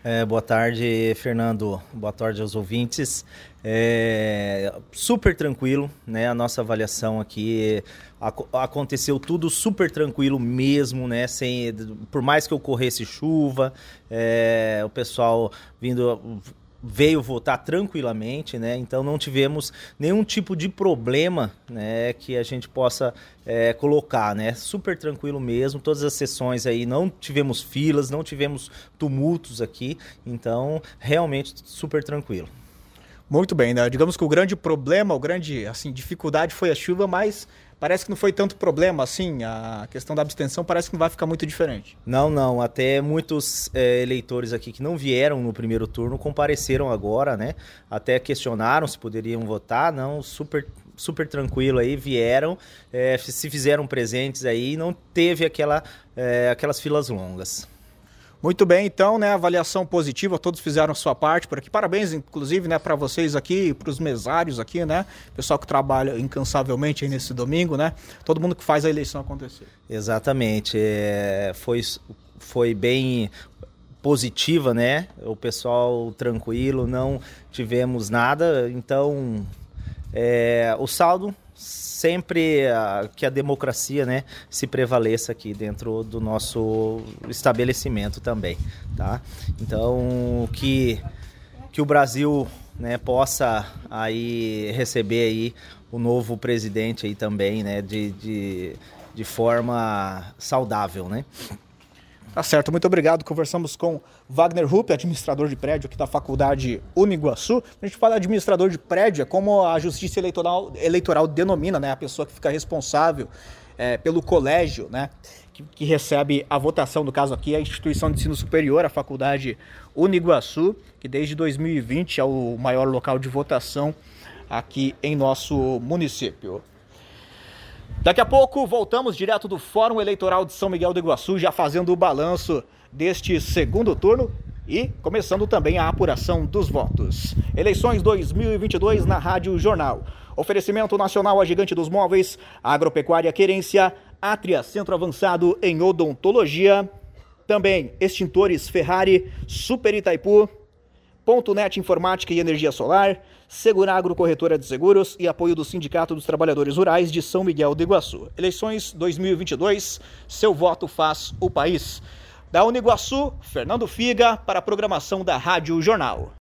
Boa tarde, Fernando. Boa tarde aos ouvintes. Super tranquilo, né? A nossa avaliação aqui aconteceu tudo super tranquilo mesmo, né? Por mais que ocorresse chuva, o pessoal veio votar tranquilamente, né? Então não tivemos nenhum tipo de problema, né, que a gente possa colocar, né? Super tranquilo mesmo, todas as sessões aí, não tivemos filas, não tivemos tumultos aqui, então realmente super tranquilo. Muito bem, né? Digamos que o grande problema, dificuldade foi a chuva, mas parece que não foi tanto problema assim, a questão da abstenção parece que não vai ficar muito diferente. Não, até muitos eleitores aqui que não vieram no primeiro turno compareceram agora, né? Até questionaram se poderiam votar, não, super tranquilo aí, vieram, se fizeram presentes aí, não teve aquelas filas longas. Muito bem, então, né, avaliação positiva, todos fizeram a sua parte por aqui. Parabéns, inclusive, né, para vocês aqui, para os mesários aqui, né, pessoal que trabalha incansavelmente aí nesse domingo, né, todo mundo que faz a eleição acontecer. Exatamente, foi bem positiva, né, o pessoal tranquilo, não tivemos nada, então o saldo sempre que a democracia, né, se prevaleça aqui dentro do nosso estabelecimento também, tá? Então que o Brasil, né, possa aí receber aí o novo presidente aí também, né, de forma saudável, né? Tá certo, muito obrigado. Conversamos com Wagner Rupp, administrador de prédio aqui da Faculdade Uniguaçu. A gente fala administrador de prédio, é como a Justiça Eleitoral denomina, né, a pessoa que fica responsável pelo colégio, né, que recebe a votação, no caso aqui a instituição de ensino superior, a Faculdade Uniguaçu, que desde 2020 é o maior local de votação aqui em nosso município. Daqui a pouco voltamos direto do Fórum Eleitoral de São Miguel do Iguaçu, já fazendo o balanço deste segundo turno e começando também a apuração dos votos. Eleições 2022 na Rádio Jornal. Oferecimento nacional a Gigante dos Móveis, Agropecuária Querência, Atria Centro Avançado em Odontologia, também Extintores Ferrari, Super Itaipu, Ponto Net Informática e Energia Solar, Seguragro Corretora de Seguros e apoio do Sindicato dos Trabalhadores Rurais de São Miguel do Iguaçu. Eleições 2022, seu voto faz o país. Da Uniguaçu, Fernando Figa, para a programação da Rádio Jornal.